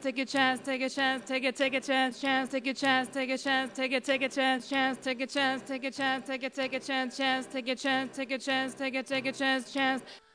take a chance, take a chance, take a chance, take a chance, take a chance, take a chance, take a chance, take a chance, take a chance, take a chance, take a chance, take a chance, take a chance, chance.